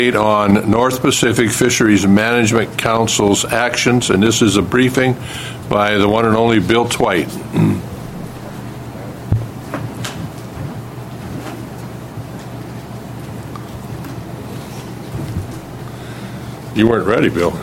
on North Pacific Fisheries Management Council's actions, and this is a briefing by the one and only Bill Twite. You weren't ready, Bill.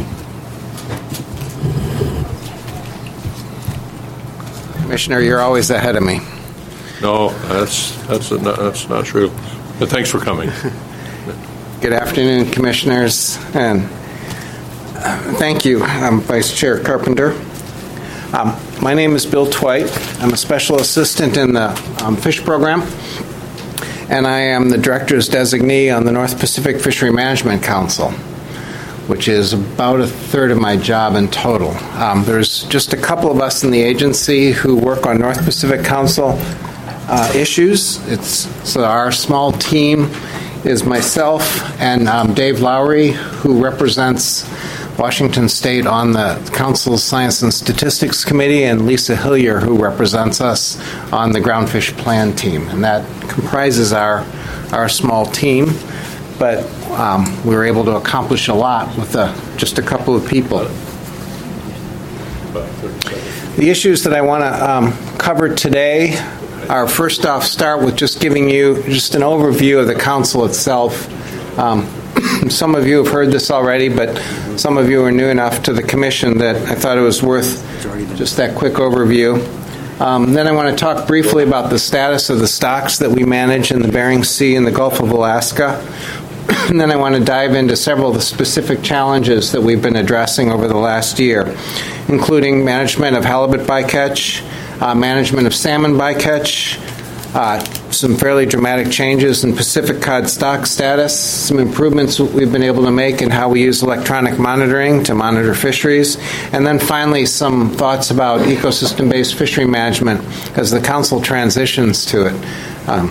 Commissioner, you're always ahead of me. No, that's not true. But thanks for coming. Good afternoon, Commissioners, and thank you, Vice Chair Carpenter. My name is Bill Twite. I'm a special assistant in the fish program, and I am the Director's designee on the North Pacific Fishery Management Council, which is about a third of my job in total. There's just a couple of us in the agency who work on North Pacific Council issues. So our small team is myself and Dave Lowry, who represents Washington State on the Council's Science and Statistics Committee, and Lisa Hillier, who represents us on the Groundfish Plan team. And that comprises our small team. But we were able to accomplish a lot with just a couple of people. The issues that I want to cover today are, first off, start with just giving you just an overview of the council itself. Some of you have heard this already, but some of you are new enough to the commission that I thought it was worth just that quick overview. Then I want to talk briefly about the status of the stocks that we manage in the Bering Sea and the Gulf of Alaska. And then I want to dive into several of the specific challenges that we've been addressing over the last year, including management of halibut bycatch, management of salmon bycatch, some fairly dramatic changes in Pacific cod stock status, some improvements we've been able to make in how we use electronic monitoring to monitor fisheries, and then finally some thoughts about ecosystem-based fishery management as the council transitions to it.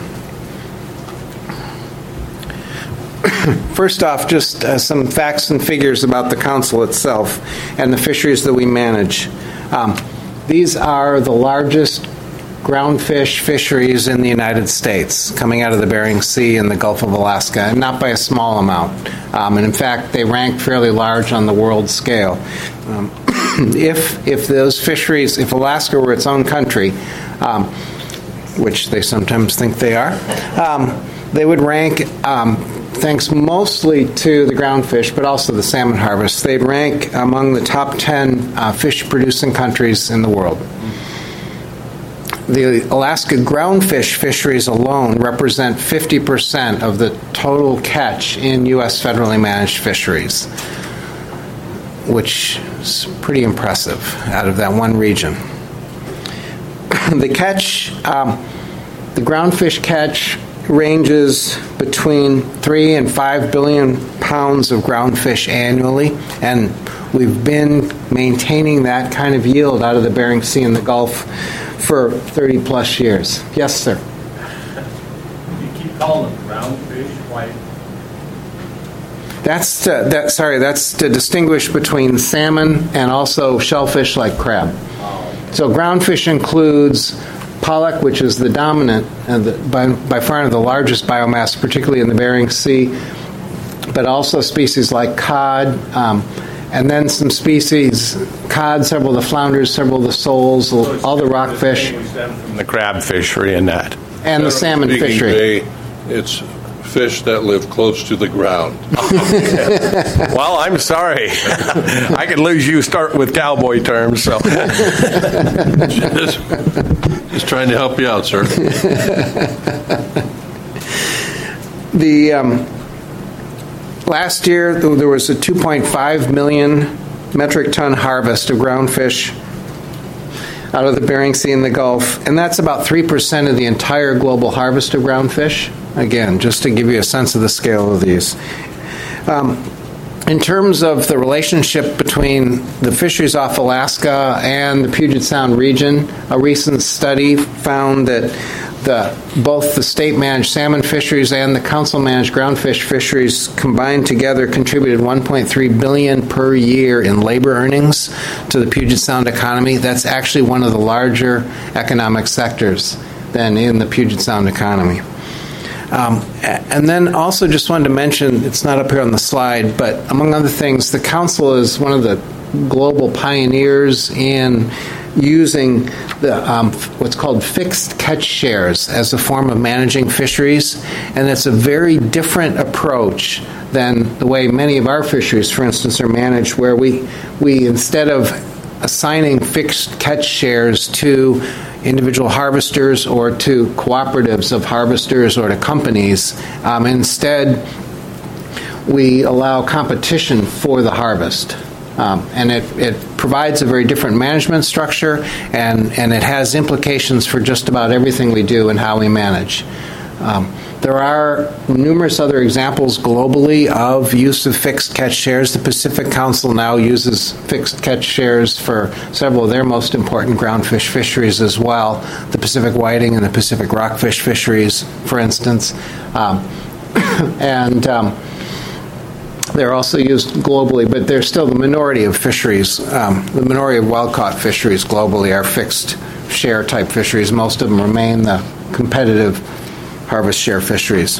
First off, just some facts and figures about the council itself and the fisheries that we manage. These are the largest groundfish fisheries in the United States, coming out of the Bering Sea and the Gulf of Alaska, and not by a small amount. And in fact, they rank fairly large on the world scale. If those fisheries, if Alaska were its own country, which they sometimes think they are, they would rank, thanks mostly to the groundfish, but also the salmon harvest, they'd rank among the top 10 fish-producing countries in the world. The Alaska groundfish fisheries alone represent 50% of the total catch in U.S. federally managed fisheries, which is pretty impressive out of that one region. The catch, the groundfish catch ranges between 3 and 5 billion pounds of groundfish annually, and we've been maintaining that kind of yield out of the Bering Sea and the Gulf for 30 plus years. Yes, sir. You keep calling them groundfish. Why? That's to distinguish between salmon and also shellfish like crab. So groundfish includes pollock, which is the dominant, by far the largest biomass, particularly in the Bering Sea, but also species like cod, and then some species, cod, several of the flounders, several of the soles, all the rockfish. From the crab fishery and that. And the salmon fishery. It's fish that live close to the ground. Okay. Well, I'm sorry. I could lose you start with cowboy terms. So just trying to help you out, sir. Last year, there was a 2.5 million metric ton harvest of groundfish out of the Bering Sea and the Gulf, and that's about 3% of the entire global harvest of groundfish. Again, just to give you a sense of the scale of these. In terms of the relationship between the fisheries off Alaska and the Puget Sound region, a recent study found that both the state-managed salmon fisheries and the council-managed groundfish fisheries combined together contributed $1.3 billion per year in labor earnings to the Puget Sound economy. That's actually one of the larger economic sectors than in the Puget Sound economy. And then also just wanted to mention, it's not up here on the slide, but among other things, the Council is one of the global pioneers in using the what's called fixed catch shares as a form of managing fisheries, and it's a very different approach than the way many of our fisheries, for instance, are managed, where we instead of assigning fixed catch shares to individual harvesters or to cooperatives of harvesters or to companies, instead we allow competition for the harvest. And it provides a very different management structure, and it has implications for just about everything we do and how we manage. There are numerous other examples globally of use of fixed catch shares. The Pacific Council now uses fixed catch shares for several of their most important groundfish fisheries as well, the Pacific whiting and the Pacific rockfish fisheries, for instance. They're also used globally, but they're still the minority of fisheries. The minority of wild-caught fisheries globally are fixed share type fisheries. Most of them remain the competitive harvest share fisheries.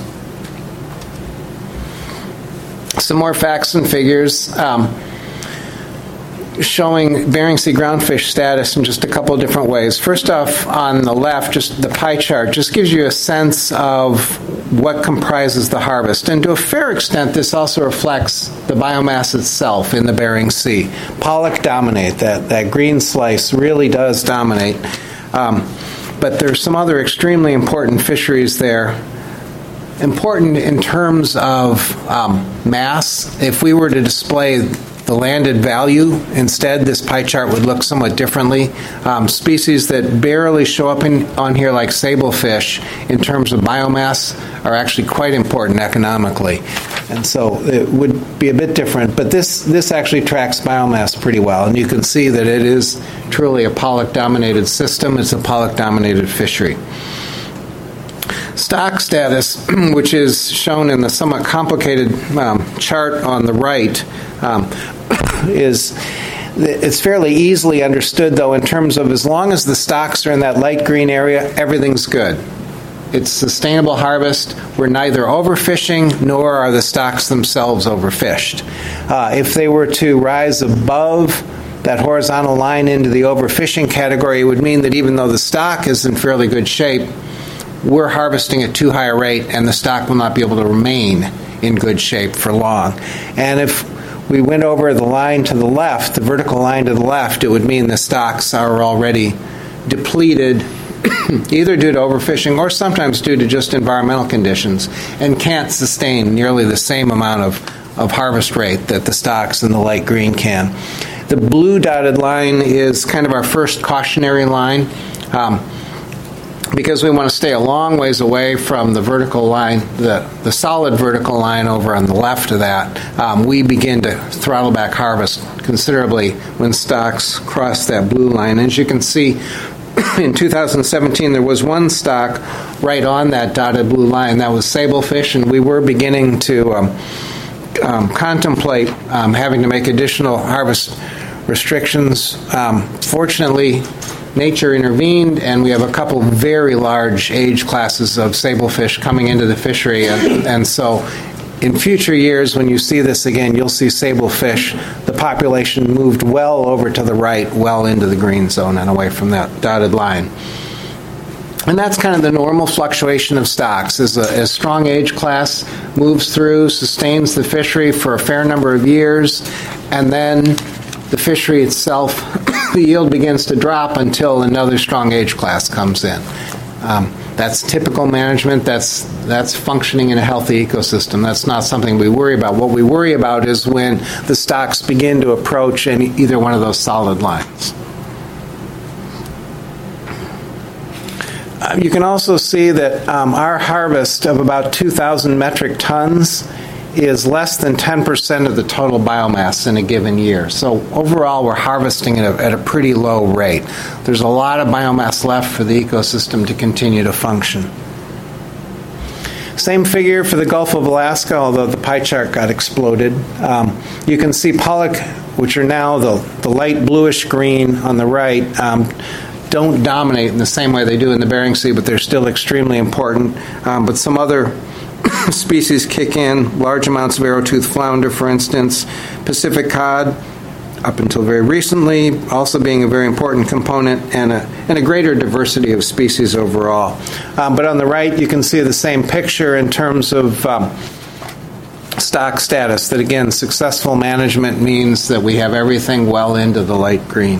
Some more facts and figures showing Bering Sea groundfish status in just a couple of different ways. First off, on the left, just the pie chart just gives you a sense of what comprises the harvest. And to a fair extent, this also reflects the biomass itself in the Bering Sea. Pollock dominate. That green slice really does dominate. But there's some other extremely important fisheries there. Important in terms of mass. If we were to display the landed value instead, this pie chart would look somewhat differently. Species that barely show up on here, like sablefish, in terms of biomass, are actually quite important economically. And so it would be a bit different. But this actually tracks biomass pretty well. And you can see that it is truly a pollock-dominated system. It's a pollock-dominated fishery. Stock status, which is shown in the somewhat complicated chart on the right, it's fairly easily understood, though, in terms of as long as the stocks are in that light green area, everything's good. It's sustainable harvest. We're neither overfishing nor are the stocks themselves overfished. If they were to rise above that horizontal line into the overfishing category, it would mean that even though the stock is in fairly good shape, we're harvesting at too high a rate, and the stock will not be able to remain in good shape for long. And if we went over the line to the left, the vertical line to the left, it would mean the stocks are already depleted, either due to overfishing or sometimes due to just environmental conditions, and can't sustain nearly the same amount of harvest rate that the stocks in the light green can. The blue dotted line is kind of our first cautionary line. Because we want to stay a long ways away from the vertical line, the solid vertical line over on the left of that, we begin to throttle back harvest considerably when stocks cross that blue line. As you can see, in 2017, there was one stock right on that dotted blue line. That was sablefish, and we were beginning to contemplate having to make additional harvest restrictions. Fortunately, nature intervened, and we have a couple very large age classes of sablefish coming into the fishery. And so in future years, when you see this again, you'll see sablefish. The population moved well over to the right, well into the green zone and away from that dotted line. And that's kind of the normal fluctuation of stocks. As a strong age class moves through, sustains the fishery for a fair number of years, and then the fishery itself, the yield begins to drop until another strong age class comes in. That's typical management. That's functioning in a healthy ecosystem. That's not something we worry about. What we worry about is when the stocks begin to approach either one of those solid lines. You can also see that our harvest of about 2,000 metric tons is less than 10% of the total biomass in a given year. So overall, we're harvesting at a pretty low rate. There's a lot of biomass left for the ecosystem to continue to function. Same figure for the Gulf of Alaska, although the pie chart got exploded. You can see pollock, which are now the light bluish green on the right, don't dominate in the same way they do in the Bering Sea, but they're still extremely important. But some other species kick in, large amounts of arrowtooth flounder, for instance, Pacific cod, up until very recently, also being a very important component, and a greater diversity of species overall. But on the right, you can see the same picture in terms of stock status, that again, successful management means that we have everything well into the light green.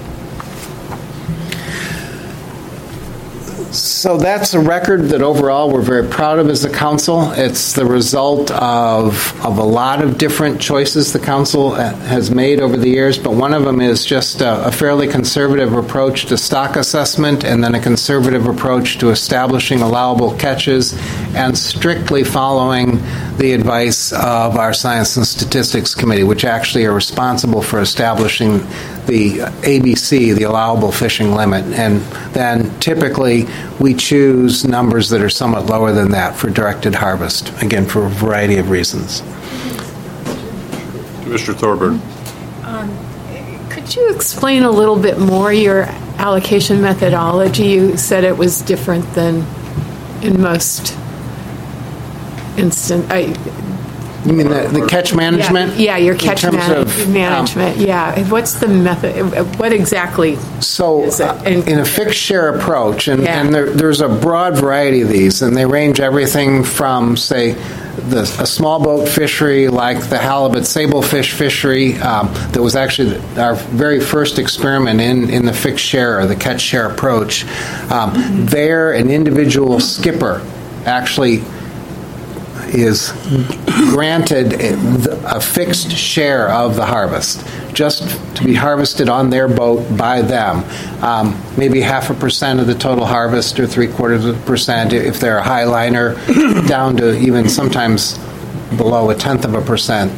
So that's a record that overall we're very proud of as a council. It's the result of a lot of different choices the council has made over the years, but one of them is just a fairly conservative approach to stock assessment, and then a conservative approach to establishing allowable catches, and strictly following the advice of our Science and Statistics Committee, which actually are responsible for establishing the ABC, the allowable fishing limit. And then typically we choose numbers that are somewhat lower than that for directed harvest, again, for a variety of reasons. Mr. Thorburn. Could you explain a little bit more your allocation methodology? You said it was different than in most instances. You mean the catch management? Yeah, your catch management. Yeah. What's the method? What exactly is it? In a fixed share approach, and there's a broad variety of these, and they range everything from, say, a small boat fishery like the halibut sablefish fishery that was actually our very first experiment in the fixed share or the catch share approach. There, an individual skipper actually is granted a fixed share of the harvest, just to be harvested on their boat by them. Maybe 0.5% of the total harvest, or 0.75% if they're a high liner, down to even sometimes below 0.1%.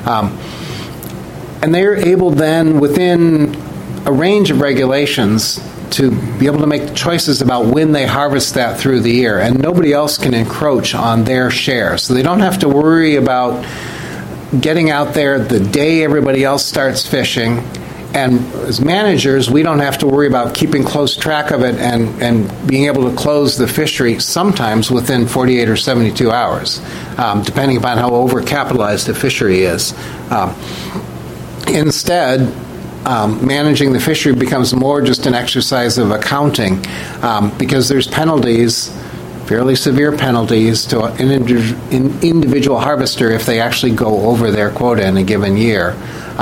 And they're able then, within a range of regulations, to be able to make choices about when they harvest that through the year, and nobody else can encroach on their share. So they don't have to worry about getting out there the day everybody else starts fishing, and as managers, we don't have to worry about keeping close track of it and being able to close the fishery sometimes within 48 or 72 hours, depending upon how overcapitalized the fishery is. Instead, managing the fishery becomes more just an exercise of accounting, because there's penalties, fairly severe penalties, to an individual harvester if they actually go over their quota in a given year.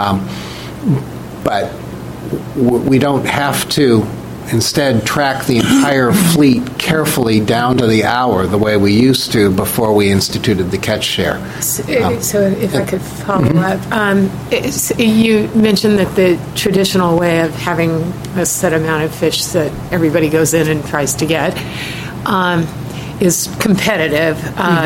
But we don't have to instead track the entire fleet carefully down to the hour the way we used to before we instituted the catch share. So if I could follow up, you mentioned that the traditional way of having a set amount of fish that everybody goes in and tries to get is competitive.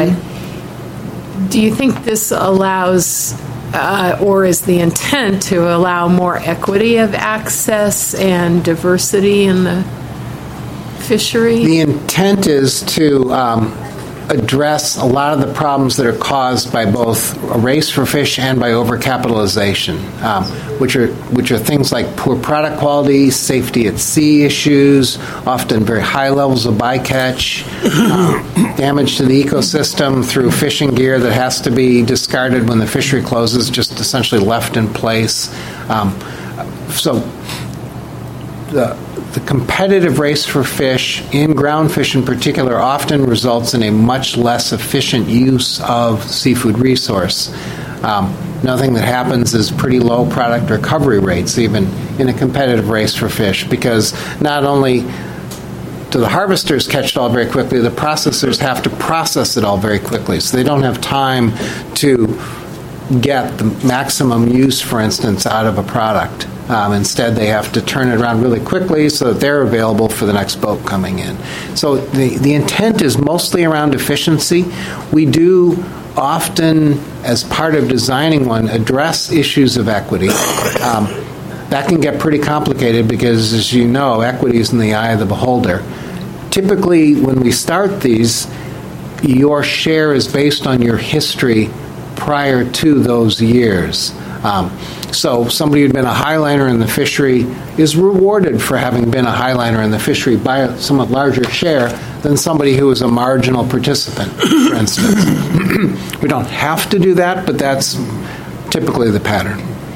Do you think this allows, or is the intent to allow more equity of access and diversity in the fishery? The intent is to address a lot of the problems that are caused by both a race for fish and by overcapitalization, which are things like poor product quality, safety at sea issues, often very high levels of bycatch, damage to the ecosystem through fishing gear that has to be discarded when the fishery closes, just essentially left in place. So the competitive race for fish, in ground fish in particular, often results in a much less efficient use of seafood resource. Another thing that happens is pretty low product recovery rates, even in a competitive race for fish, because not only do the harvesters catch it all very quickly, the processors have to process it all very quickly, so they don't have time to get the maximum use, for instance, out of a product. Instead, they have to turn it around really quickly so that they're available for the next boat coming in. So the intent is mostly around efficiency. We do often, as part of designing one, address issues of equity. That can get pretty complicated because, as you know, equity is in the eye of the beholder. Typically, when we start these, your share is based on your history prior to those years. So somebody who'd been a highliner in the fishery is rewarded for having been a highliner in the fishery by a somewhat larger share than somebody who is a marginal participant, for instance. We don't have to do that, but that's typically the pattern.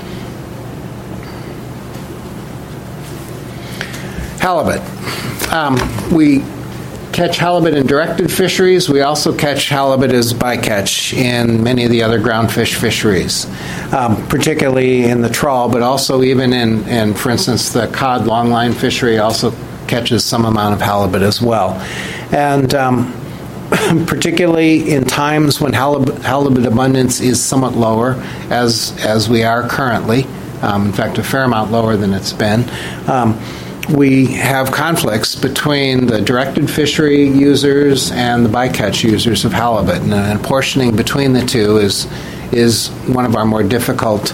Halibut. We catch halibut in directed fisheries. We also catch halibut as bycatch in many of the other groundfish fisheries, particularly in the trawl, but also even in, for instance, the cod longline fishery also catches some amount of halibut as well. And particularly in times when halibut abundance is somewhat lower, as we are currently, in fact, a fair amount lower than it's been, we have conflicts between the directed fishery users and the bycatch users of halibut, and apportioning between the two is one of our more difficult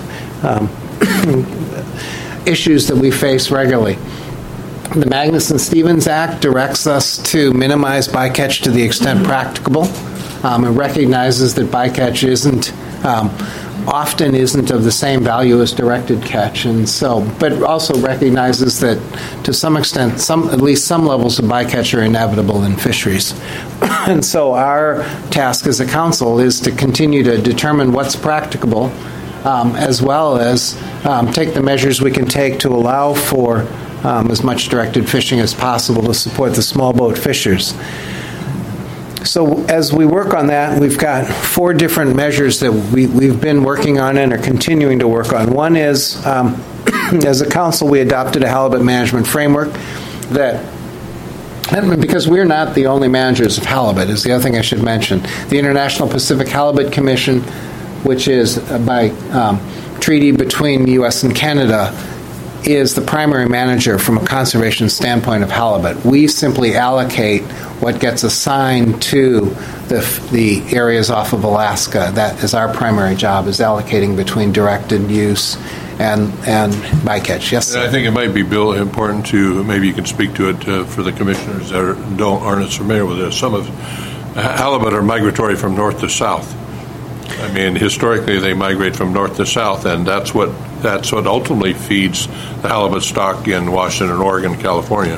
issues that we face regularly. The Magnuson-Stevens Act directs us to minimize bycatch to the extent practicable. It recognizes that bycatch often isn't of the same value as directed catch, and so, but also recognizes that to some extent, at least some levels of bycatch are inevitable in fisheries. And so our task as a council is to continue to determine what's practicable, as well as take the measures we can take to allow for as much directed fishing as possible to support the small boat fishers. So as we work on that, we've got 4 different measures that we've been working on and are continuing to work on. One is, as a council, we adopted a halibut management framework that, because we're not the only managers of halibut, is the other thing I should mention. The International Pacific Halibut Commission, which is by treaty between the U.S. and Canada, is the primary manager from a conservation standpoint of halibut. We simply allocate what gets assigned to the areas off of Alaska. That is our primary job, is allocating between directed use and bycatch. Yes? And I think it might be, Bill, important to, maybe you can speak to it for the commissioners that aren't as familiar with this. Some of halibut are migratory from north to south. I mean, historically they migrate from north to south, and that's what ultimately feeds the halibut stock in Washington, Oregon, California.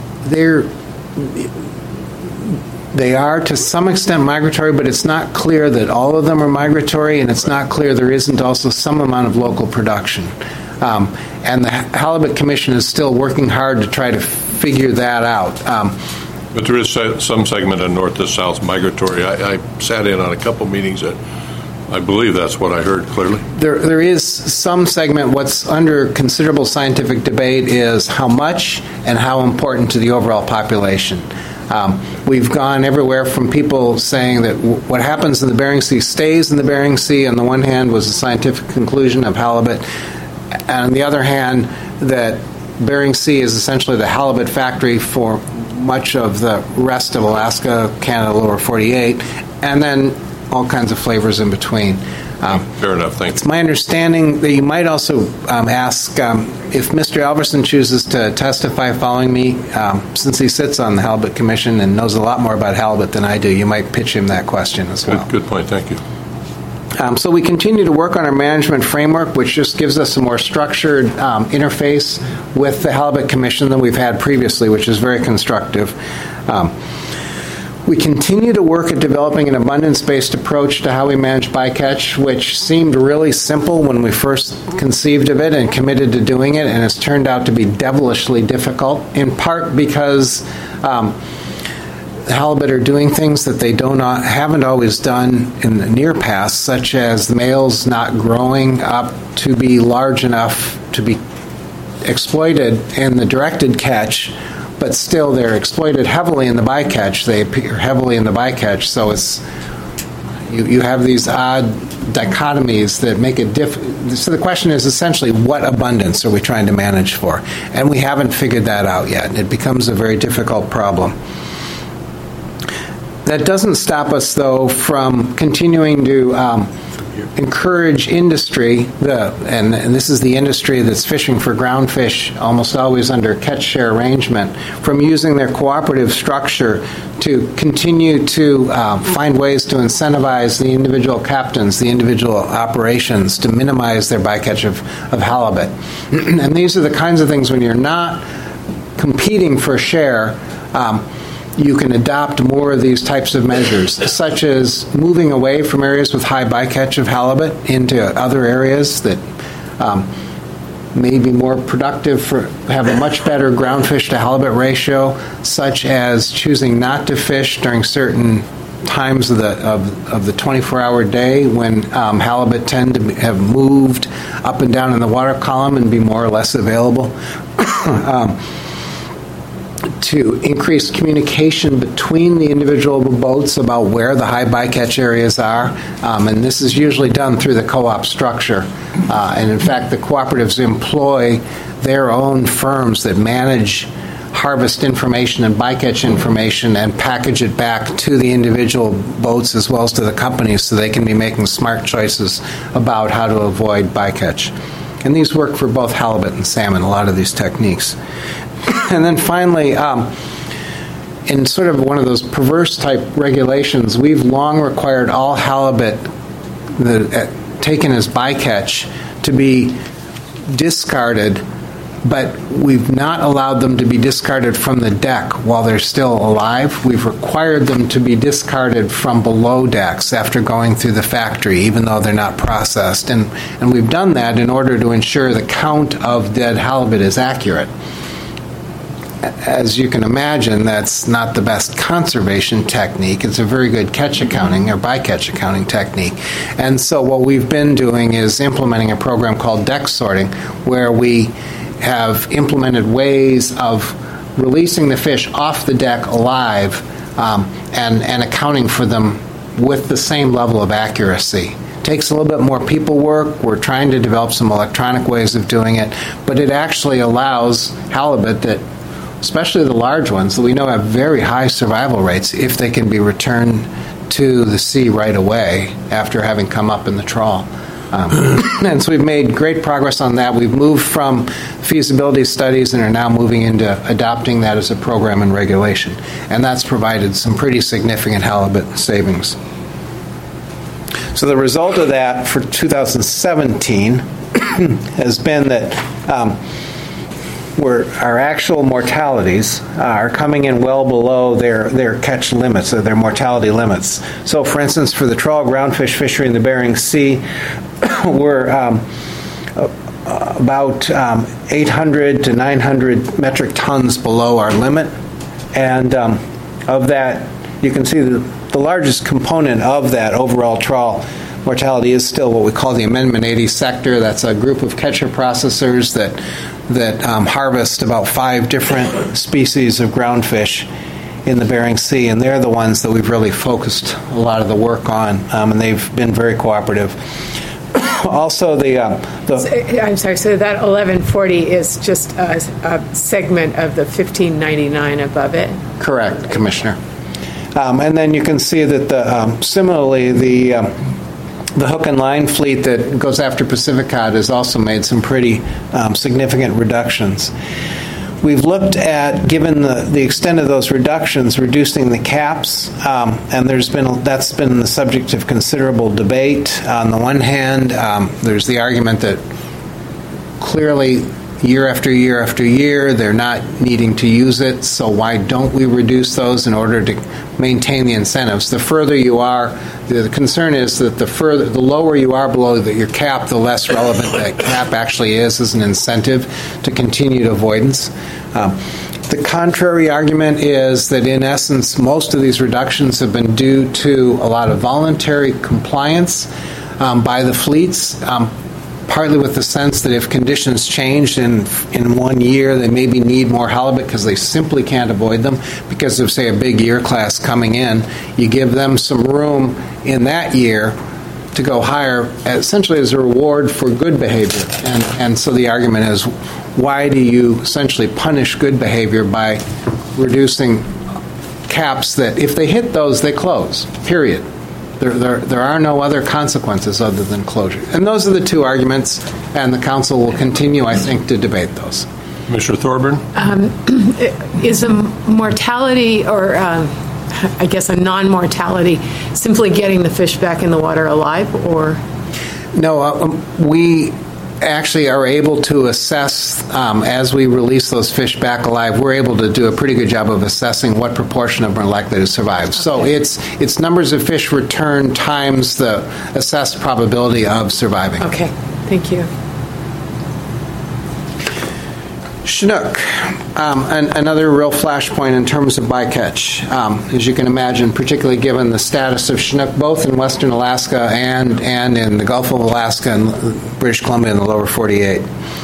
They are to some extent migratory, but it's not clear that all of them are migratory, and it's not clear there isn't also some amount of local production. And the Halibut Commission is still working hard to try to figure that out. But there is some segment of north to south migratory. I sat in on a couple meetings that I believe that's what I heard clearly. There is some segment. What's under considerable scientific debate is how much and how important to the overall population. We've gone everywhere from people saying that what happens in the Bering Sea stays in the Bering Sea, on the one hand, was a scientific conclusion of halibut, and on the other hand, that Bering Sea is essentially the halibut factory for much of the rest of Alaska, Canada, lower 48, and then all kinds of flavors in between. Fair enough, thanks. It's my understanding that you might also ask if Mr. Alverson chooses to testify following me, since he sits on the Halibut Commission and knows a lot more about halibut than I do, you might pitch him that question as well. Good point, thank you. So we continue to work on our management framework, which just gives us a more structured interface with the Halibut Commission than we've had previously, which is very constructive. We continue to work at developing an abundance-based approach to how we manage bycatch, which seemed really simple when we first conceived of it and committed to doing it, and has turned out to be devilishly difficult, in part because halibut are doing things that they haven't always done in the near past, such as the males not growing up to be large enough to be exploited in the directed catch, but still they're exploited heavily in the bycatch. They appear heavily in the bycatch, so you have these odd dichotomies that make it So the question is essentially, what abundance are we trying to manage for? And we haven't figured that out yet. It becomes a very difficult problem. That doesn't stop us, though, from continuing to encourage industry, and this is the industry that's fishing for ground fish almost always under a catch-share arrangement, from using their cooperative structure to continue to find ways to incentivize the individual captains, the individual operations, to minimize their bycatch of halibut. And these are the kinds of things when you're not competing for share, you can adopt more of these types of measures, such as moving away from areas with high bycatch of halibut into other areas that may be more productive, have a much better ground fish to halibut ratio, such as choosing not to fish during certain times of the 24-hour day when halibut tend to have moved up and down in the water column and be more or less available. To increase communication between the individual boats about where the high bycatch areas are, and this is usually done through the co-op structure. And in fact, the cooperatives employ their own firms that manage harvest information and bycatch information and package it back to the individual boats as well as to the companies so they can be making smart choices about how to avoid bycatch. And these work for both halibut and salmon, a lot of these techniques. And then finally, in sort of one of those perverse type regulations, we've long required all halibut taken as bycatch to be discarded, but we've not allowed them to be discarded from the deck while they're still alive. We've required them to be discarded from below decks after going through the factory, even though they're not processed. And we've done that in order to ensure the count of dead halibut is accurate. As you can imagine, that's not the best conservation technique. It's a very good catch accounting or bycatch accounting technique. And so what we've been doing is implementing a program called deck sorting, where we have implemented ways of releasing the fish off the deck alive and accounting for them with the same level of accuracy. Takes a little bit more people work. We're trying to develop some electronic ways of doing it, but it actually allows halibut that, especially the large ones, that we know have very high survival rates if they can be returned to the sea right away after having come up in the trawl. And so we've made great progress on that. We've moved from feasibility studies and are now moving into adopting that as a program and regulation. And that's provided some pretty significant halibut savings. So the result of that for 2017 has been that where our actual mortalities are coming in well below their catch limits, or their mortality limits. So, for instance, for the trawl groundfish fishery in the Bering Sea, we're about 800 to 900 metric tons below our limit. And of that, you can see the largest component of that overall trawl mortality is still what we call the Amendment 80 sector. That's a group of catcher processors that harvest about 5 different species of groundfish in the Bering Sea, and they're the ones that we've really focused a lot of the work on, and they've been very cooperative. Also, I'm sorry, so that 1140 is just a segment of the 1599 above it? Correct, Commissioner. And then you can see that similarly, the hook and line fleet that goes after Pacific cod has also made some pretty significant reductions. We've looked at, given the extent of those reductions, reducing the caps, and that's been the subject of considerable debate. On the one hand, there's the argument that clearly year after year after year they're not needing to use it, so why don't we reduce those in order to maintain the incentives? The further you are, the concern is that the lower you are below your cap, the less relevant that cap actually is as an incentive to continued avoidance. The contrary argument is that, in essence, most of these reductions have been due to a lot of voluntary compliance by the fleets, partly with the sense that if conditions change in 1 year, they maybe need more halibut because they simply can't avoid them because of, say, a big year class coming in. You give them some room in that year to go higher, essentially as a reward for good behavior. And so the argument is, why do you essentially punish good behavior by reducing caps that, if they hit those, they close, period? There are no other consequences other than closure. And those are the two arguments, and the council will continue, I think, to debate those. Commissioner Thorburn? Is a mortality or I guess a non-mortality simply getting the fish back in the water alive, or? No, we actually are able to assess, as we release those fish back alive, we're able to do a pretty good job of assessing what proportion of them are likely to survive. So it's numbers of fish returned times the assessed probability of surviving. Okay, thank you. Chinook, another real flashpoint in terms of bycatch. As you can imagine, particularly given the status of Chinook both in western Alaska and in the Gulf of Alaska and British Columbia in the lower 48.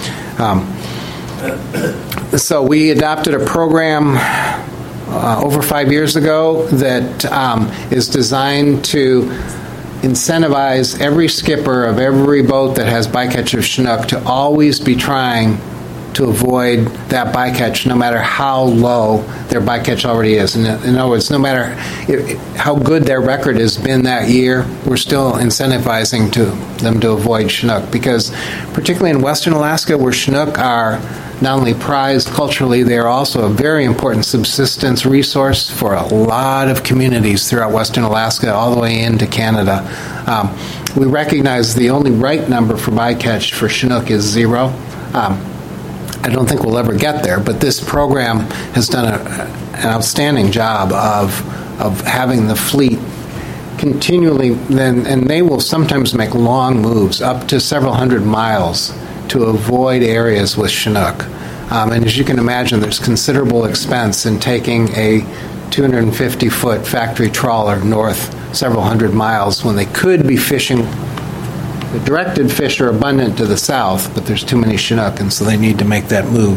So we adopted a program over 5 years ago that is designed to incentivize every skipper of every boat that has bycatch of Chinook to always be trying to avoid that bycatch, no matter how low their bycatch already is. In other words, no matter how good their record has been that year, we're still incentivizing them to avoid Chinook, because particularly in western Alaska, where Chinook are not only prized culturally, they are also a very important subsistence resource for a lot of communities throughout western Alaska, all the way into Canada. We recognize the only right number for bycatch for Chinook is 0. I don't think we'll ever get there, but this program has done an outstanding job of having the fleet continually, and they will sometimes make long moves up to several hundred miles to avoid areas with Chinook. And as you can imagine, there's considerable expense in taking a 250-foot factory trawler north several hundred miles when they could be fishing. The directed fish are abundant to the south, but there's too many Chinook, and so they need to make that move.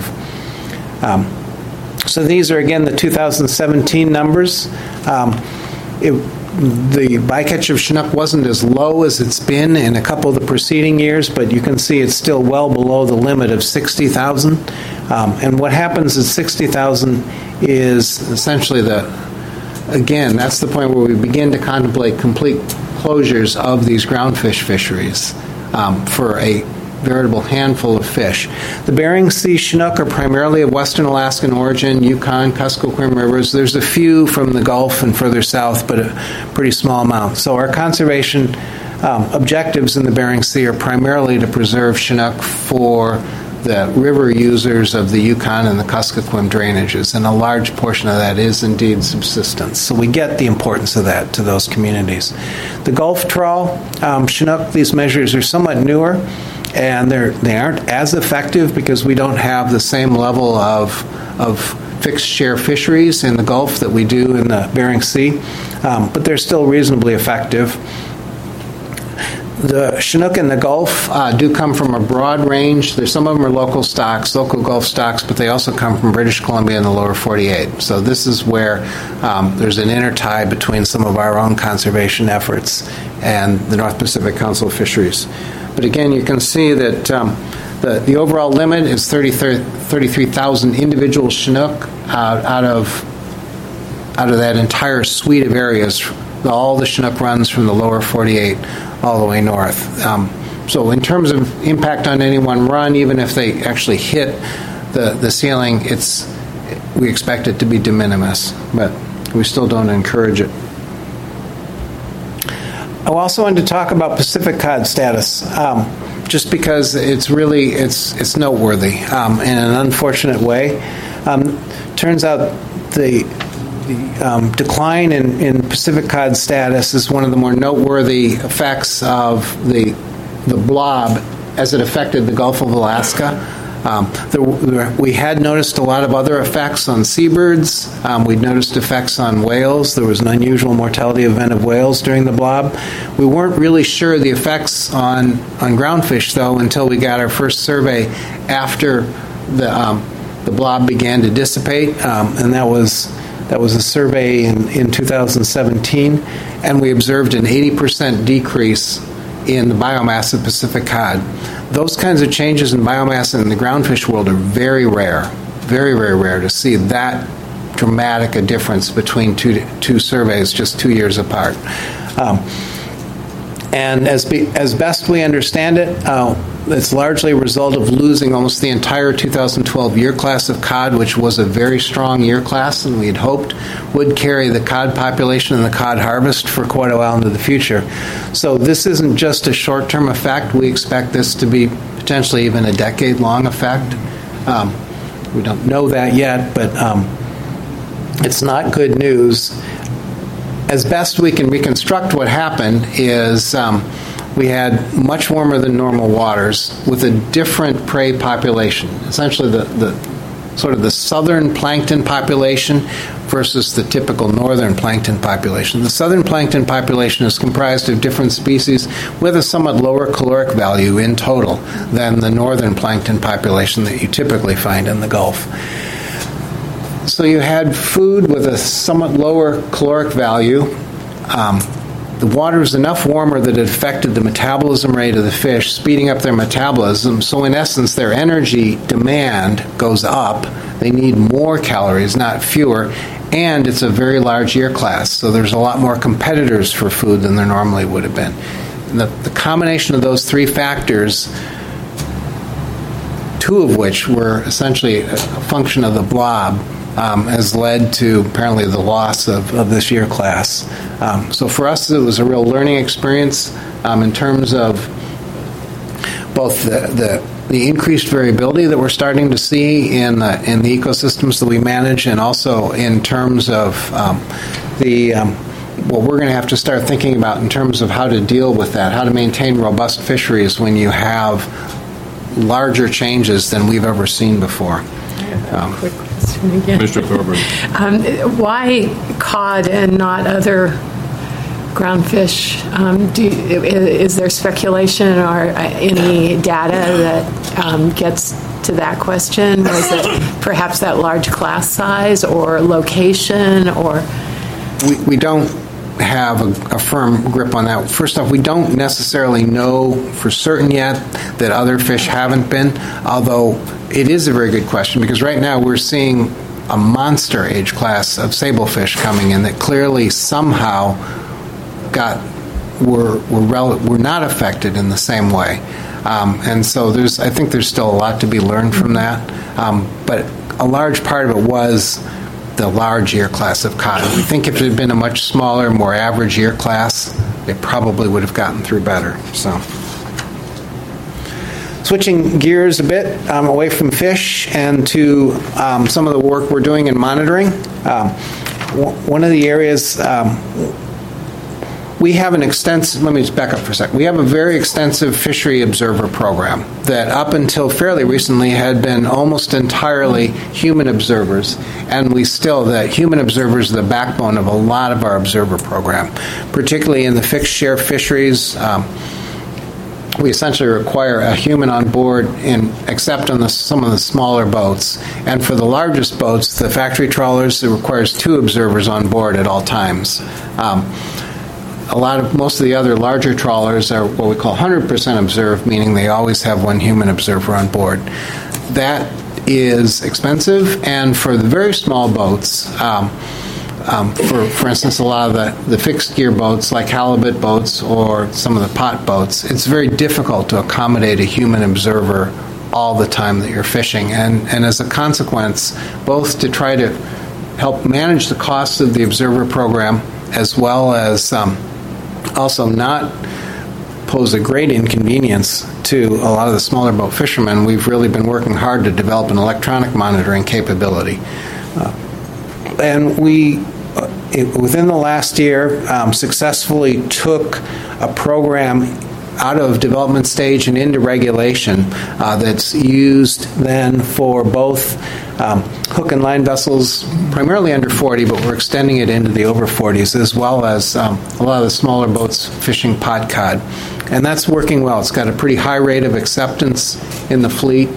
So these are, again, the 2017 numbers. The bycatch of Chinook wasn't as low as it's been in a couple of the preceding years, but you can see it's still well below the limit of 60,000. And what happens at 60,000 is essentially that's the point where we begin to contemplate complete closures of these groundfish fisheries for a veritable handful of fish. The Bering Sea Chinook are primarily of western Alaskan origin, Yukon, Kuskokwim rivers. There's a few from the Gulf and further south, but a pretty small amount. So our conservation objectives in the Bering Sea are primarily to preserve Chinook for the river users of the Yukon and the Kuskokwim drainages, and a large portion of that is indeed subsistence. So we get the importance of that to those communities. The Gulf trawl, Chinook, these measures are somewhat newer, and they aren't as effective because we don't have the same level of fixed share fisheries in the Gulf that we do in the Bering Sea, but they're still reasonably effective. The Chinook in the Gulf do come from a broad range. Some of them are local Gulf stocks, but they also come from British Columbia and the lower 48. So this is where there's an intertie between some of our own conservation efforts and the North Pacific Council of Fisheries. But again, you can see that the overall limit is 33,000 individual Chinook out of that entire suite of areas. All the Chinook runs from the lower 48 all the way north. So in terms of impact on any one run, even if they actually hit the ceiling, we expect it to be de minimis, but we still don't encourage it. I also wanted to talk about Pacific cod status, just because it's noteworthy in an unfortunate way. Turns out the decline in Pacific cod status is one of the more noteworthy effects of the blob as it affected the Gulf of Alaska. We had noticed a lot of other effects on seabirds. We'd noticed effects on whales. There was an unusual mortality event of whales during the blob. We weren't really sure the effects on groundfish, though, until we got our first survey after the blob began to dissipate, and that was a survey in 2017, and we observed an 80% decrease in the biomass of Pacific cod. Those kinds of changes in biomass in the groundfish world are very rare, very, very rare to see that dramatic a difference between two surveys just 2 years apart. And as best we understand it, it's largely a result of losing almost the entire 2012 year class of cod, which was a very strong year class, and we had hoped would carry the cod population and the cod harvest for quite a while into the future. So this isn't just a short-term effect. We expect this to be potentially even a decade-long effect. We don't know that yet, but it's not good news. As best we can reconstruct what happened is we had much warmer than normal waters with a different prey population. Essentially, the sort of the southern plankton population versus the typical northern plankton population. The southern plankton population is comprised of different species with a somewhat lower caloric value in total than the northern plankton population that you typically find in the Gulf. So you had food with a somewhat lower caloric value. The water is enough warmer that it affected the metabolism rate of the fish, speeding up their metabolism. So in essence, their energy demand goes up. They need more calories, not fewer. And it's a very large year class, so there's a lot more competitors for food than there normally would have been. And the combination of those three factors, two of which were essentially a function of the blob, has led to apparently the loss of this year class. So for us, it was a real learning experience in terms of both the increased variability that we're starting to see in the ecosystems that we manage, and also in terms of what we're going to have to start thinking about in terms of how to deal with that, how to maintain robust fisheries when you have larger changes than we've ever seen before. Quick question again. Mr. Thorburn. Why cod and not other ground fish? Is there speculation or any data that gets to that question? Was it perhaps that large class size or location? Or we don't have a firm grip on that. First off, we don't necessarily know for certain yet that other fish haven't been, although it is a very good question, because right now we're seeing a monster age class of sablefish coming in that clearly somehow were not affected in the same way. And so I think there's still a lot to be learned from that. But a large part of it was the large year class of cod. We think if it had been a much smaller, more average year class, they probably would have gotten through better. So, switching gears a bit away from fish and to some of the work we're doing in monitoring. One of the areas we have an extensive, let me just back up for a second. We have a very extensive fishery observer program that up until fairly recently had been almost entirely human observers, and the human observers are the backbone of a lot of our observer program, particularly in the fixed share fisheries. We essentially require a human on board, except on some of the smaller boats. And for the largest boats, the factory trawlers, it requires 2 observers on board at all times. Most of the other larger trawlers are what we call 100% observed, meaning they always have 1 human observer on board. That is expensive, and for the very small boats, for instance, a lot of the fixed gear boats like halibut boats or some of the pot boats, it's very difficult to accommodate a human observer all the time that you're fishing. And as a consequence, both to try to help manage the costs of the observer program as well as also not pose a great inconvenience to a lot of the smaller boat fishermen, we've really been working hard to develop an electronic monitoring capability. And we, within the last year, successfully took a program out of development stage and into regulation that's used then for both hook and line vessels, primarily under 40, but we're extending it into the over 40s, as well as a lot of the smaller boats fishing pot cod. And that's working well. It's got a pretty high rate of acceptance in the fleet.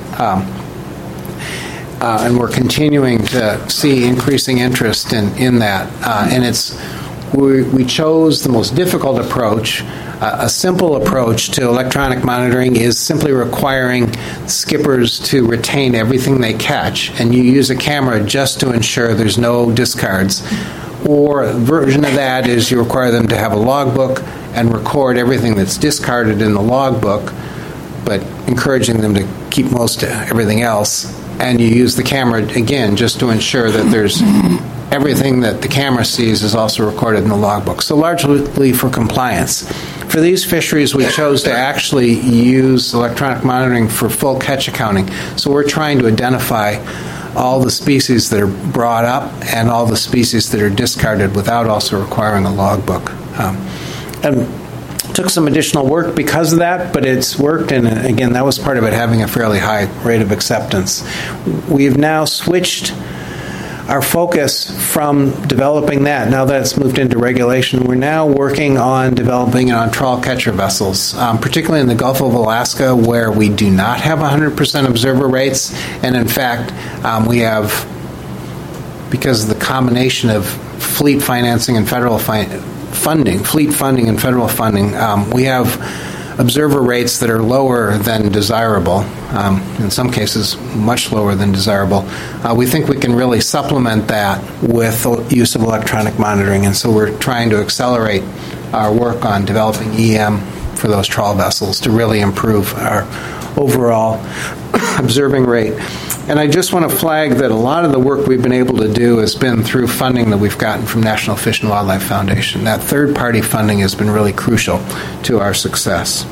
And we're continuing to see increasing interest in that. And we chose the most difficult approach. A simple approach to electronic monitoring is simply requiring skippers to retain everything they catch, and you use a camera just to ensure there's no discards. Or a version of that is you require them to have a logbook and record everything that's discarded in the logbook, but encouraging them to keep most everything else. And you use the camera, again, just to ensure that there's everything that the camera sees is also recorded in the logbook. So largely for compliance. For these fisheries, we chose to actually use electronic monitoring for full catch accounting. So we're trying to identify all the species that are brought up and all the species that are discarded without also requiring a logbook. And took some additional work because of that, but it's worked, and again, that was part of it, having a fairly high rate of acceptance. We've now switched our focus from developing that. Now that it's moved into regulation, we're now working on developing it on trawl catcher vessels, particularly in the Gulf of Alaska, where we do not have 100% observer rates, and in fact, we have, because of the combination of fleet financing and federal fleet funding and federal funding, we have observer rates that are lower than desirable, in some cases much lower than desirable. We think we can really supplement that with the use of electronic monitoring, and so we're trying to accelerate our work on developing EM for those trawl vessels to really improve our overall observing rate. And I just want to flag that a lot of the work we've been able to do has been through funding that we've gotten from National Fish and Wildlife Foundation. That third-party funding has been really crucial to our success.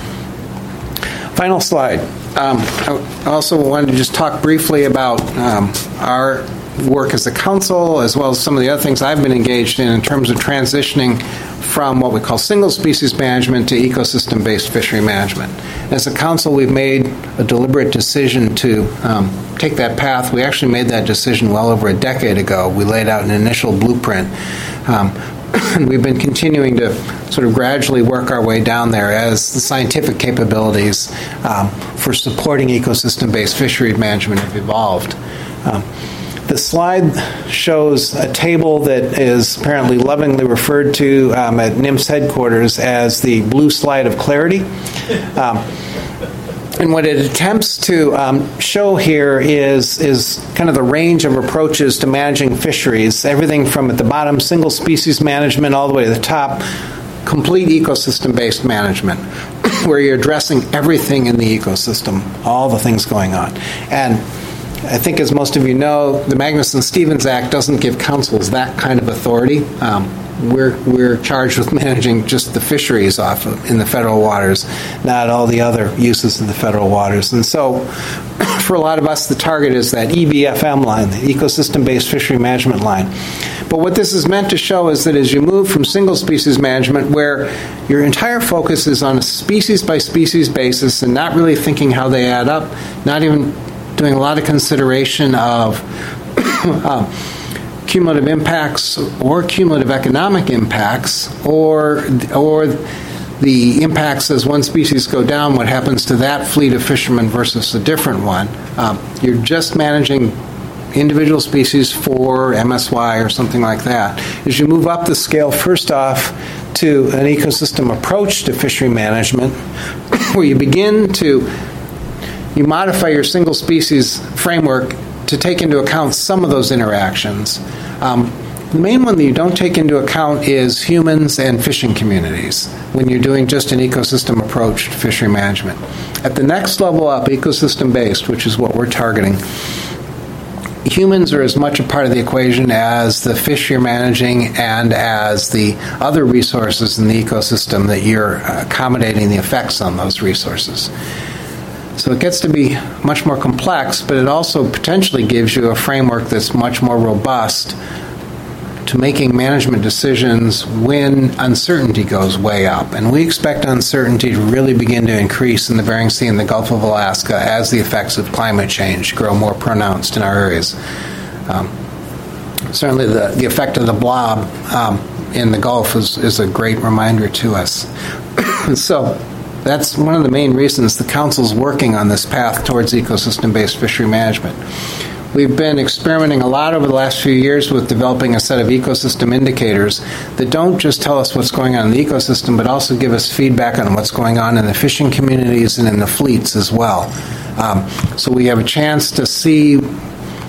Final slide. I also wanted to just talk briefly about our work as a council, as well as some of the other things I've been engaged in terms of transitioning from what we call single species management to ecosystem-based fishery management. As a council, we've made a deliberate decision to take that path. We actually made that decision well over a decade ago. We laid out an initial blueprint. And we've been continuing to sort of gradually work our way down there as the scientific capabilities for supporting ecosystem-based fishery management have evolved. The slide shows a table that is apparently lovingly referred to at NIMS headquarters as the blue slide of clarity. And what it attempts to show here is kind of the range of approaches to managing fisheries, everything from at the bottom, single species management, all the way to the top, complete ecosystem-based management, where you're addressing everything in the ecosystem, all the things going on. And I think, as most of you know, the Magnuson-Stevens Act doesn't give councils that kind of authority. We're charged with managing just the fisheries in the federal waters, not all the other uses in the federal waters. And so, for a lot of us, the target is that EBFM line, the ecosystem-based fishery management line. But what this is meant to show is that as you move from single species management, where your entire focus is on a species-by-species basis and not really thinking how they add up, not even doing a lot of consideration of cumulative impacts or cumulative economic impacts or the impacts as one species go down, what happens to that fleet of fishermen versus a different one. You're just managing individual species for MSY or something like that. As you move up the scale, first off, to an ecosystem approach to fishery management, where you modify your single species framework to take into account some of those interactions. The main one that you don't take into account is humans and fishing communities when you're doing just an ecosystem approach to fishery management. At the next level up, ecosystem-based, which is what we're targeting, humans are as much a part of the equation as the fish you're managing and as the other resources in the ecosystem that you're accommodating the effects on those resources. So it gets to be much more complex, but it also potentially gives you a framework that's much more robust to making management decisions when uncertainty goes way up. And we expect uncertainty to really begin to increase in the Bering Sea and the Gulf of Alaska as the effects of climate change grow more pronounced in our areas. Certainly the effect of the blob in the Gulf is a great reminder to us. So that's one of the main reasons the Council's working on this path towards ecosystem-based fishery management. We've been experimenting a lot over the last few years with developing a set of ecosystem indicators that don't just tell us what's going on in the ecosystem, but also give us feedback on what's going on in the fishing communities and in the fleets as well. So we have a chance to see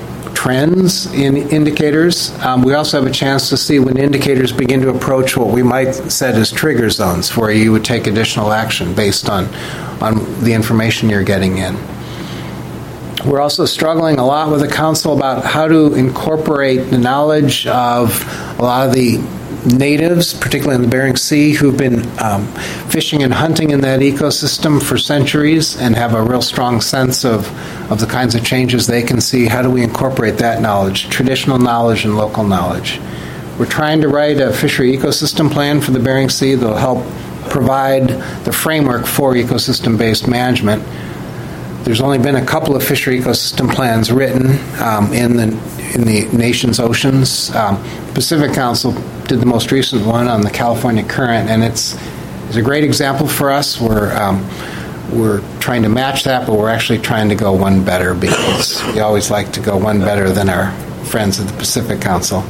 trends in indicators. We also have a chance to see when indicators begin to approach what we might set as trigger zones, where you would take additional action based on the information you're getting in. We're also struggling a lot with the council about how to incorporate the knowledge of a lot of the natives, particularly in the Bering Sea, who've been fishing and hunting in that ecosystem for centuries and have a real strong sense of the kinds of changes they can see. How do we incorporate that knowledge, traditional knowledge and local knowledge? We're trying to write a fishery ecosystem plan for the Bering Sea that will help provide the framework for ecosystem-based management. There's only been a couple of fishery ecosystem plans written in the nation's oceans. Pacific Council did the most recent one on the California Current, and it's a great example for us. We're trying to match that, but we're actually trying to go one better, because we always like to go one better than our friends at the Pacific Council.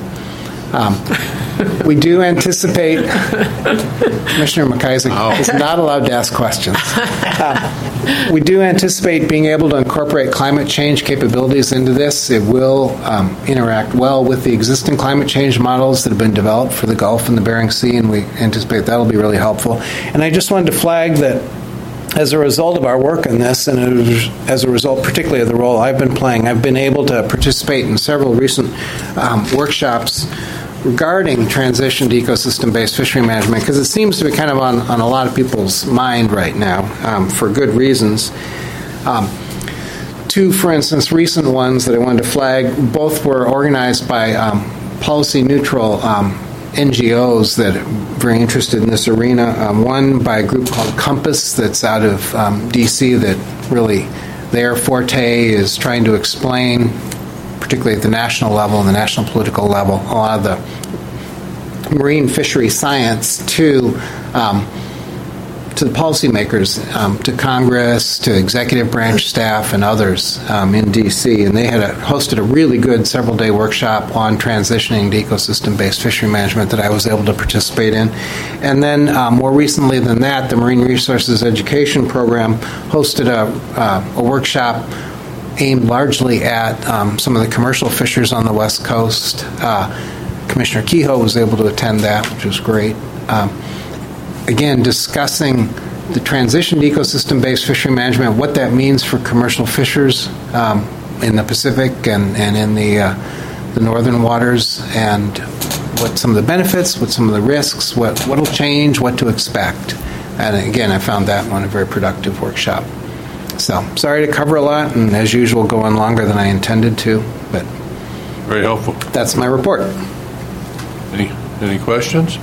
We do anticipate Commissioner McIsaac is not allowed to ask questions. We do anticipate being able to incorporate climate change capabilities into this. It will interact well with the existing climate change models that have been developed for the Gulf and the Bering Sea, and we anticipate that'll be really helpful. And I just wanted to flag that as a result of our work in this, and as a result particularly of the role I've been playing, I've been able to participate in several recent workshops regarding transition to ecosystem-based fishery management, because it seems to be kind of on a lot of people's mind right now, for good reasons. Two, for instance, recent ones that I wanted to flag, both were organized by policy-neutral NGOs that are very interested in this arena. One by a group called Compass that's out of D.C. that really their forte is trying to explain, particularly at the national level and the national political level, a lot of the marine fishery science to the policymakers, to Congress, to executive branch staff, and others in D.C. And they had hosted a really good several-day workshop on transitioning to ecosystem-based fishery management that I was able to participate in. And then more recently than that, the Marine Resources Education Program hosted a workshop aimed largely at some of the commercial fishers on the West Coast. Commissioner Kehoe was able to attend that, which was great. Again, discussing the transition to ecosystem-based fishery management, what that means for commercial fishers in the Pacific and in the northern waters, and what some of the benefits, what some of the risks, what will change, what to expect. And again, I found that one a very productive workshop. So, sorry to cover a lot, and as usual, go on longer than I intended to, but very helpful. That's my report. Any questions?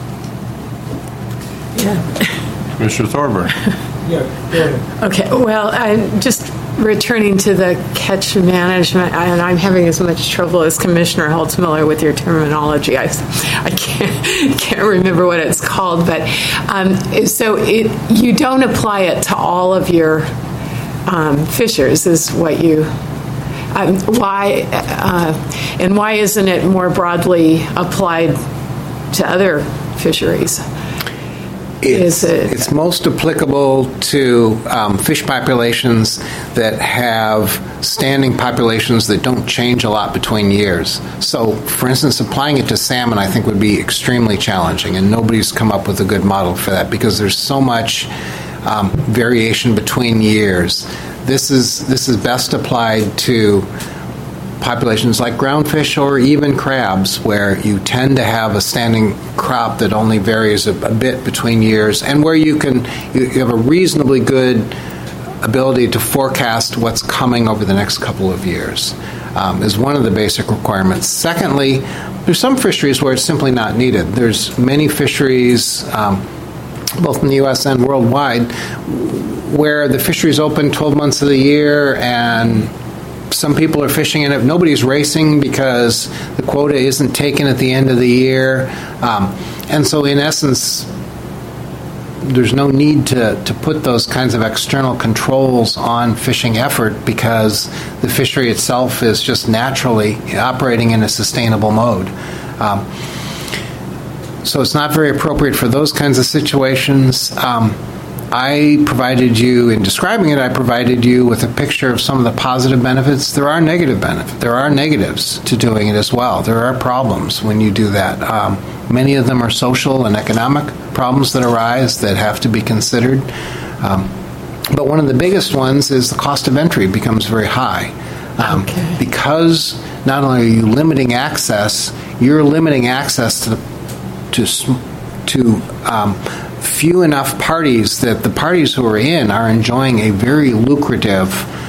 Yeah. Commissioner Thorburn. Yeah, go ahead. Okay, well, I'm just returning to the catch management, and I'm having as much trouble as Commissioner Holtzmiller with your terminology. I can't remember what it's called, but so you don't apply it to all of your fishers, is what you. Why and why isn't it more broadly applied to other fisheries? It's most applicable to fish populations that have standing populations that don't change a lot between years. So, for instance, applying it to salmon, I think, would be extremely challenging, and nobody's come up with a good model for that because there's so much variation between years. This is best applied to populations like groundfish or even crabs, where you tend to have a standing crop that only varies a bit between years, and where you have a reasonably good ability to forecast what's coming over the next couple of years, is one of the basic requirements. Secondly, there's some fisheries where it's simply not needed. There's many fisheries, both in the U.S. and worldwide, where the fisheries open 12 months of the year, and some people are fishing in it. Nobody's racing because the quota isn't taken at the end of the year. And so, in essence, there's no need to put those kinds of external controls on fishing effort because the fishery itself is just naturally operating in a sustainable mode. So it's not very appropriate for those kinds of situations. I provided you, in describing it, I provided you with a picture of some of the positive benefits. There are negative benefits. There are negatives to doing it as well. There are problems when you do that. Many of them are social and economic problems that arise that have to be considered. But one of the biggest ones is the cost of entry becomes very high. Because not only are you limiting access, you're limiting access to few enough parties that the parties who are in are enjoying a very lucrative,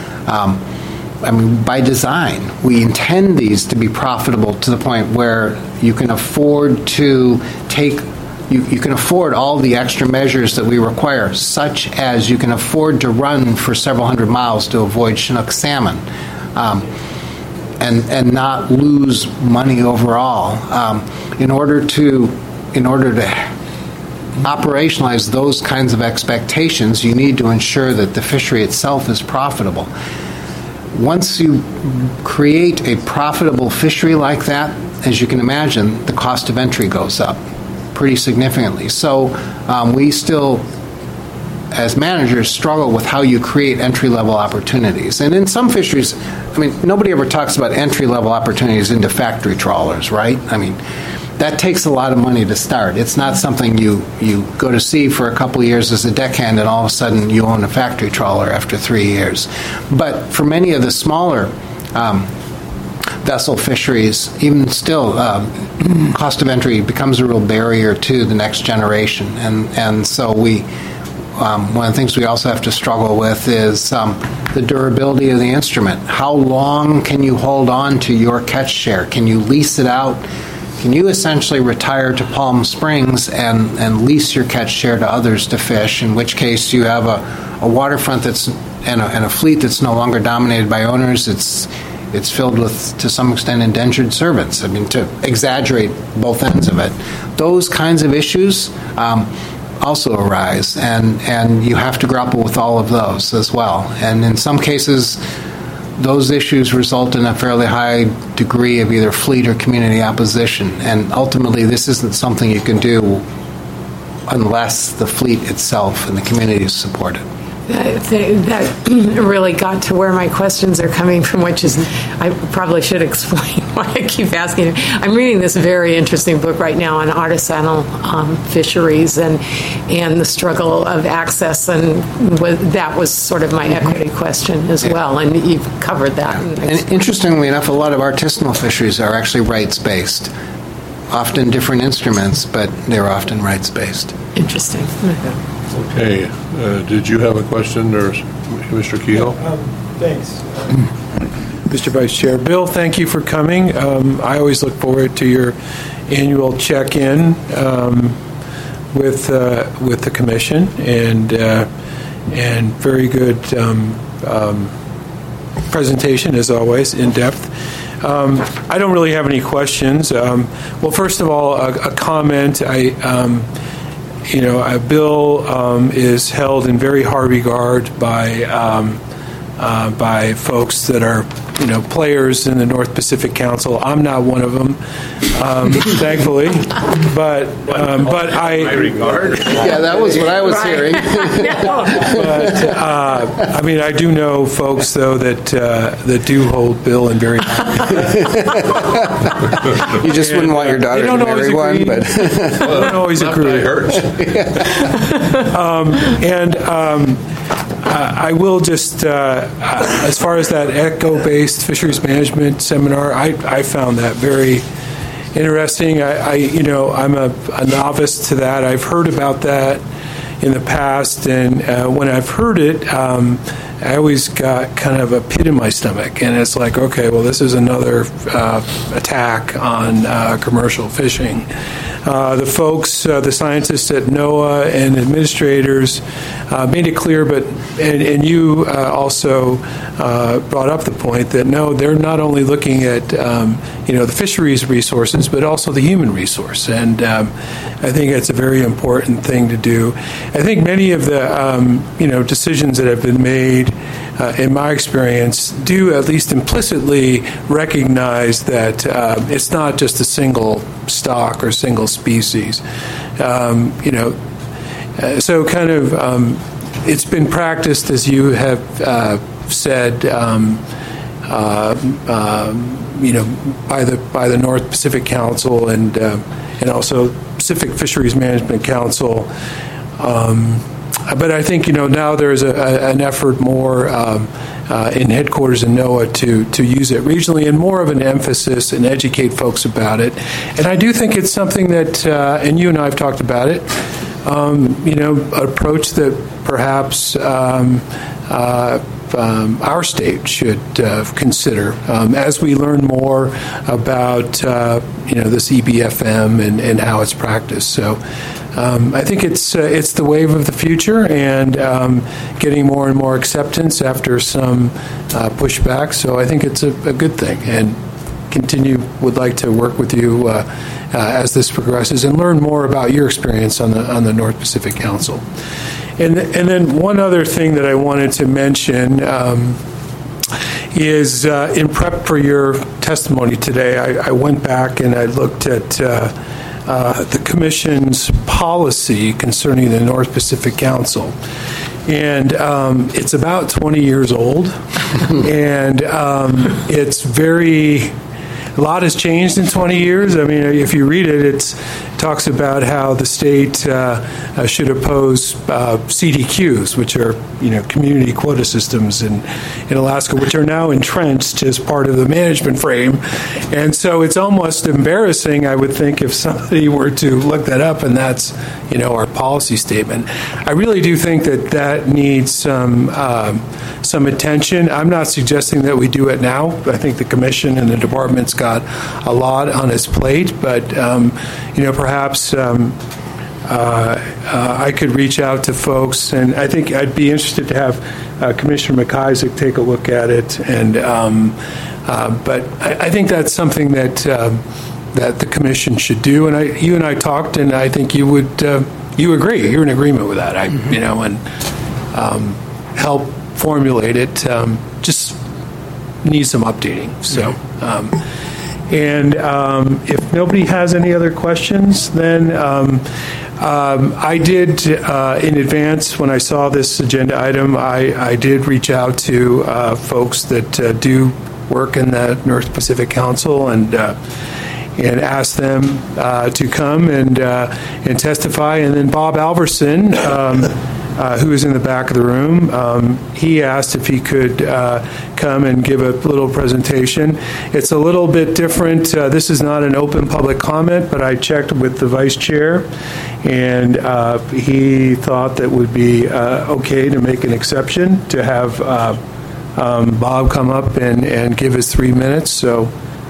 by design, we intend these to be profitable to the point where you can afford to take, you can afford all the extra measures that we require, such as you can afford to run for several hundred miles to avoid Chinook salmon. And not lose money overall. In order to operationalize those kinds of expectations, you need to ensure that the fishery itself is profitable. Once you create a profitable fishery like that, as you can imagine, the cost of entry goes up pretty significantly. So we still, as managers, struggle with how you create entry-level opportunities. And in some fisheries, nobody ever talks about entry-level opportunities into factory trawlers, right? That takes a lot of money to start. It's not something you go to sea for a couple of years as a deckhand and all of a sudden you own a factory trawler after 3 years. But for many of the smaller vessel fisheries, even still, cost of entry becomes a real barrier to the next generation. And so one of the things we also have to struggle with is the durability of the instrument. How long can you hold on to your catch share? Can you lease it out? Can you essentially retire to Palm Springs and lease your catch share to others to fish, in which case you have a waterfront and a fleet that's no longer dominated by owners. It's filled with, to some extent, indentured servants. To exaggerate both ends of it. Those kinds of issues also arise, and you have to grapple with all of those as well. And in some cases, those issues result in a fairly high degree of either fleet or community opposition. And ultimately, this isn't something you can do unless the fleet itself and the community support it. That really got to where my questions are coming from, which is, I probably should explain why I keep asking. I'm reading this very interesting book right now on artisanal fisheries and the struggle of access, and that was sort of my equity question as well, and you've covered that. And interestingly enough, a lot of artisanal fisheries are actually rights-based. Often different instruments, but they're often rights-based. Interesting. Okay. Did you have a question, or Mr. Kehoe? Thanks. Mr. Vice Chair. Bill, thank you for coming. I always look forward to your annual check-in with the Commission, and very good presentation, as always, in-depth. I don't really have any questions. Well, first of all, a comment. Bill is held in very high regard by folks that are, players in the North Pacific Council. I'm not one of them, thankfully. But I regard. Yeah, that was what I was hearing. But I do know folks though that do hold Bill in very high. You just wouldn't want your daughter to marry one, but I don't always agree. It hurts. I will just, as far as that eco-based fisheries management seminar, I found that very interesting. I'm a novice to that. I've heard about that in the past, and when I've heard it, I always got kind of a pit in my stomach, and it's like, okay, well, this is another attack on commercial fishing. The folks, the scientists at NOAA and administrators made it clear, and you also brought up the point that no, they're not only looking at the fisheries resources, but also the human resource, and I think it's a very important thing to do. I think many of the decisions that have been made, in my experience, do at least implicitly recognize that it's not just a single stock or single species. so kind of it's been practiced, as you have said, by the North Pacific Council and also Pacific Fisheries Management Council. But I think now there's an effort more in headquarters in NOAA to use it regionally, and more of an emphasis and educate folks about it. And I do think it's something that, and you and I have talked about it, approach that perhaps our state should consider as we learn more about this EBFM and how it's practiced. So I think it's the wave of the future, and getting more and more acceptance after some pushback. So I think it's a good thing, and would like to work with you as this progresses and learn more about your experience on the North Pacific Council. And then one other thing that I wanted to mention is in prep for your testimony today, I went back and I looked at the Commission's policy concerning the North Pacific Council. And it's about 20 years old, and it's a lot has changed in 20 years. I mean, if you read it, it talks about how the state should oppose CDQs, which are community quota systems in Alaska, which are now entrenched as part of the management frame. And so it's almost embarrassing, I would think, if somebody were to look that up, and that's our policy statement. I really do think that needs some attention. I'm not suggesting that we do it now. I think the Commission and the Department's got a lot on its plate, but perhaps I could reach out to folks, and I think I'd be interested to have Commissioner McIsaac take a look at it. And but I think that's something that the Commission should do. And you and I talked, and I think you would you agree. You're in agreement with that. And help formulate it. Just needs some updating. So. And if nobody has any other questions, then I did, in advance, when I saw this agenda item, I did reach out to folks that do work in the North Pacific Council and ask them to come and testify. And then Bob Alverson, who is in the back of the room, he asked if he could come and give a little presentation. It's a little bit different. This is not an open public comment, but I checked with the vice chair, and he thought that would be okay to make an exception to have Bob come up and give his 3 minutes. So,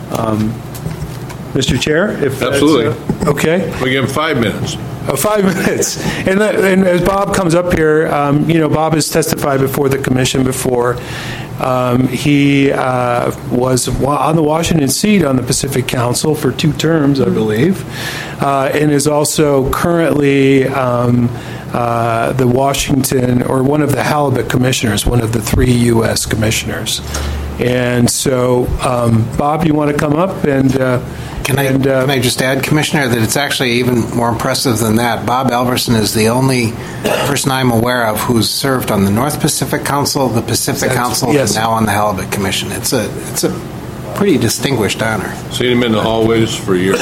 Mr. Chair, if absolutely that's, okay, we give him 5 minutes. 5 minutes. And as Bob comes up here, Bob has testified before the Commission before. He was on the Washington seat on the Pacific Council for 2 terms, I believe, and is also currently the Washington, or one of the halibut commissioners, one of the 3 U.S. commissioners. And so, Bob, you want to come up and... Can I just add, Commissioner, that it's actually even more impressive than that. Bob Alverson is the only person I'm aware of who's served on the North Pacific Council, the Pacific Council, yes, and now on the Halibut Commission. It's a pretty distinguished honor. Seen him in the hallways for years.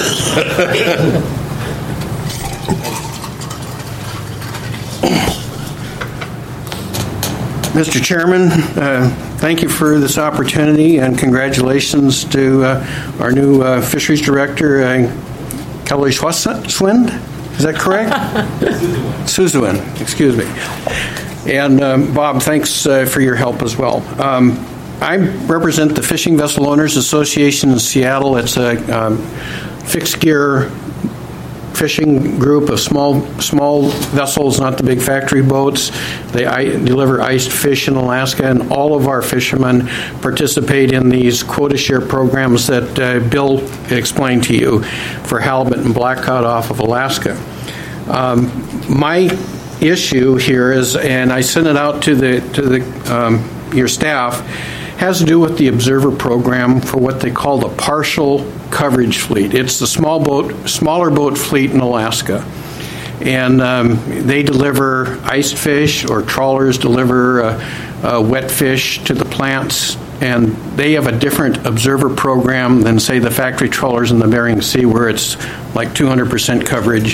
Mr. Chairman, thank you for this opportunity, and congratulations to our new Fisheries Director, Kelly Schwaswind. Is that correct? Suzuin, excuse me. And Bob, thanks for your help as well. I represent the Fishing Vessel Owners Association in Seattle. It's a fixed gear fishing group of small vessels, not the big factory boats. They deliver iced fish in Alaska, and all of our fishermen participate in these quota share programs that Bill explained to you for halibut and blackcod off of Alaska. My issue here is, and I sent it out to your staff, has to do with the observer program for what they call the partial coverage fleet. It's the smaller boat fleet in Alaska. and they deliver iced fish, or trawlers deliver wet fish to the plants, and they have a different observer program than, say, the factory trawlers in the Bering Sea, where it's like 200% coverage.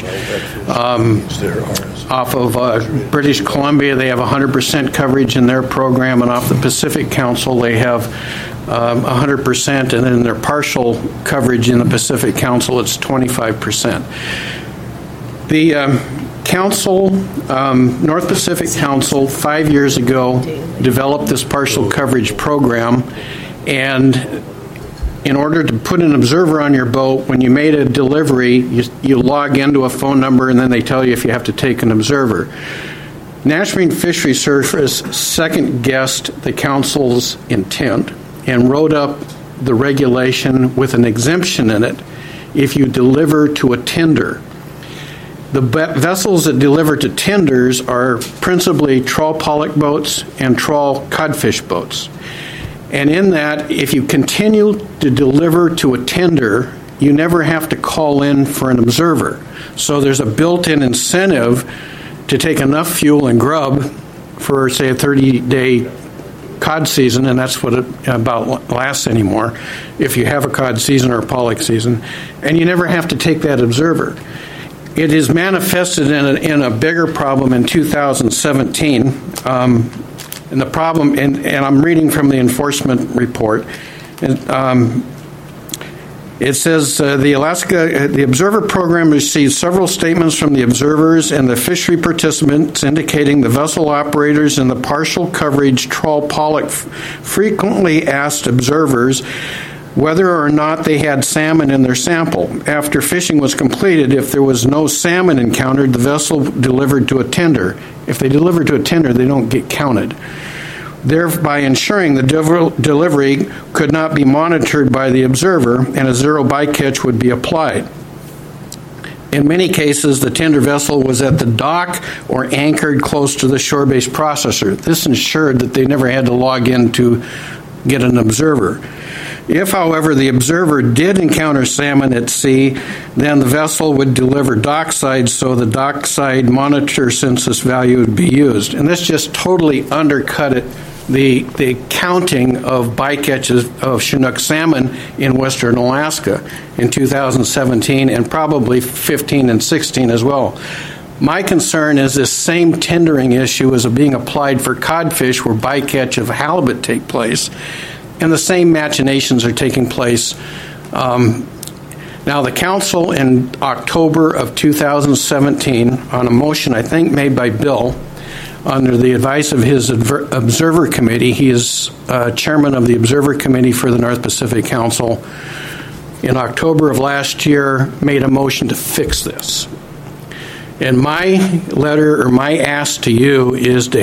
Off of British Columbia, they have 100% coverage in their program, and off the Pacific Council, they have 100%, and then their partial coverage in the Pacific Council, it's 25%. The Council, North Pacific Council, 5 years ago, developed this partial coverage program, and in order to put an observer on your boat, when you made a delivery, you log into a phone number, and then they tell you if you have to take an observer. National Marine Fisheries Service second-guessed the Council's intent and wrote up the regulation with an exemption in it if you deliver to a tender. The vessels that deliver to tenders are principally trawl pollock boats and trawl codfish boats. And in that, if you continue to deliver to a tender, you never have to call in for an observer. So there's a built-in incentive to take enough fuel and grub for, say, a 30-day cod season, and that's what it about lasts anymore, if you have a cod season or a pollock season, and you never have to take that observer. It is manifested in a bigger problem in 2017, and the problem, and I'm reading from the enforcement report, it says the observer program received several statements from the observers and the fishery participants indicating the vessel operators in the partial coverage trawl pollock frequently asked observers whether or not they had salmon in their sample. After fishing was completed, if there was no salmon encountered, the vessel delivered to a tender. If they deliver to a tender, they don't get counted, thereby ensuring the delivery could not be monitored by the observer and a zero bycatch would be applied. In many cases, the tender vessel was at the dock or anchored close to the shore-based processor. This ensured that they never had to log in to get an observer. If, however, the observer did encounter salmon at sea, then the vessel would deliver dockside, so the dockside monitor census value would be used. And this just totally undercut the counting of bycatches of Chinook salmon in western Alaska in 2017 and probably 15 and 16 as well. My concern is this same tendering issue is being applied for codfish where bycatch of halibut take place, and the same machinations are taking place. Now, the Council in October of 2017, on a motion I think made by Bill, under the advice of his Observer Committee, he is chairman of the Observer Committee for the North Pacific Council, in October of last year made a motion to fix this. And my letter, or my ask to you, is to